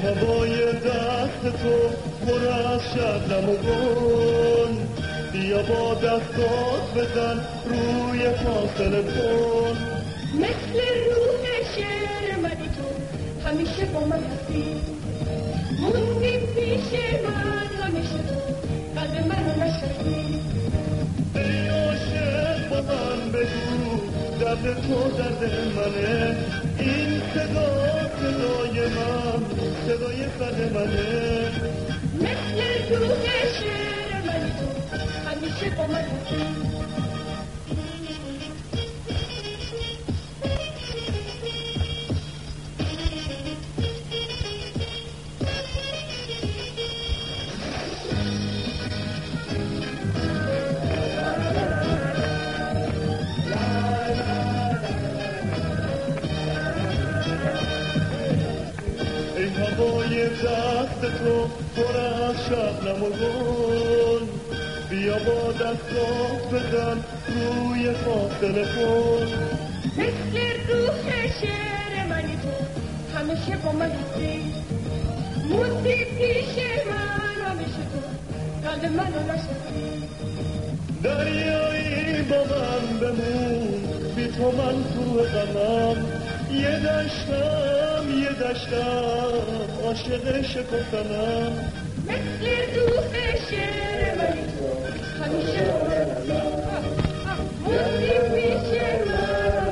هوای دست تو پر از شبنم و گل، بیا با دستات بزن روی فاصله کن. مثل روح شعر منی تو همیشه با من هستی، موندی پیش من همیشه تو قلب منو نشستی. ای عاشق با من بگو درد تو درد منه، این صدا صدای من صدای قلب منه. مثل روح شعر منی تو همیشه با من هستی. هوای دست تو پر از شبنم و گل، بیا با دستات بزن روی فاصله کن. مثل روح شعر منی تو همیشه با من هستی، موندی پیش من همیشه تو قلب منو نشستی. دریایی با من بمون بی تو من تو غمم، یه دشتم عاشق شکفتنم. مثل روح شعر منی تو همیشه با من هستی، موندی پیش من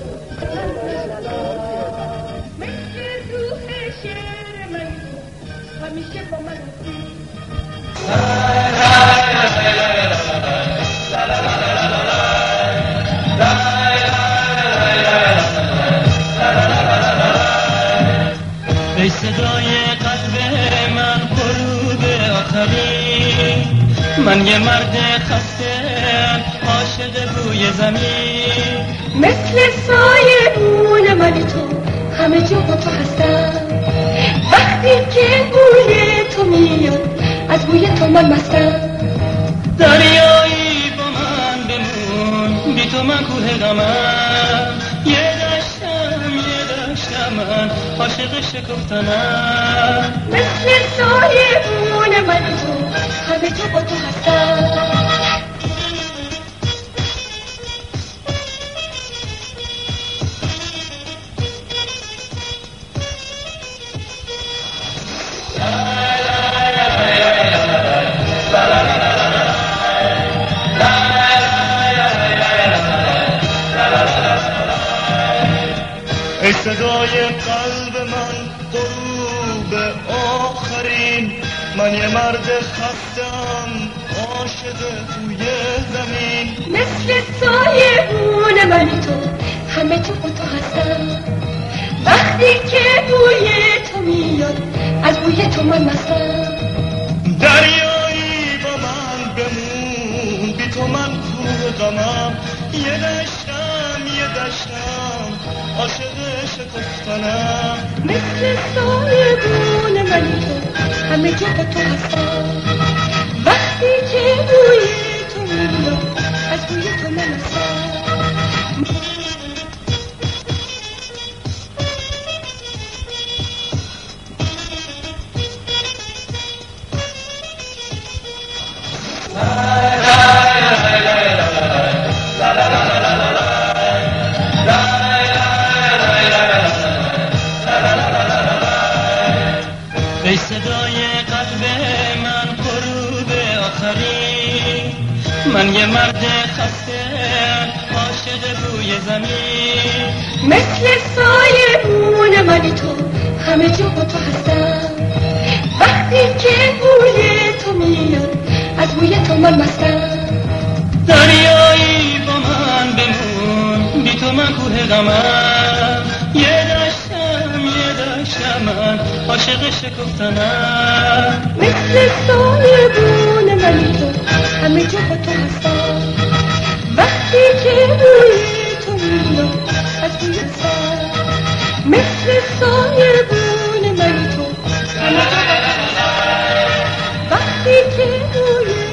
مثل روح شعر منی تو همیشه با من هستی. ای صدای قلب من غروب آخری، من یه مرد خسته عاشق روی زمین. مثل سایه‌مون منی تو همه جا با تو هستم، وقتی که بوی تو میاد از بوی تو من مستم. دریایی با من بمون بی تو من کوه غمم، یه دشتم من عاشق شکفتنم. مثل سایه‌مون منی تو همه جا با تو هستم. ای صدای قلب من غروب آخرین، من یه مرد خستم عاشق توی زمین. مثل سایه‌مون منی تو همه جا با تو هستم، وقتی که بوی تو میاد از بوی تو من مستم. دریایی با من بمون بی تو من کوه غمم، یه دشتم عاشق شکفتنم. مثل سایه‌مون منی تو همه جا با تو هستم، وقتی که بوی تو میاد از بوی تو من مستم. ای صدای قلب من غروب آخری، من یه مرد خسته عاشق بوی زمین. مثل سایه‌مون منی تو همه جا با تو هستم، وقتی که بوی تو میاد از بوی تو من مستم. دریایی با من بمون بی تو من کوه غمم، یه دشتم من عاشق شکفتنم. مثل سایه‌مون منی تو همه جا با تو هستم، وقتی که بوی تو میاد از بوی تو. مثل سایه‌مون منی تو همه جا با تو هستم، وقتی که بوی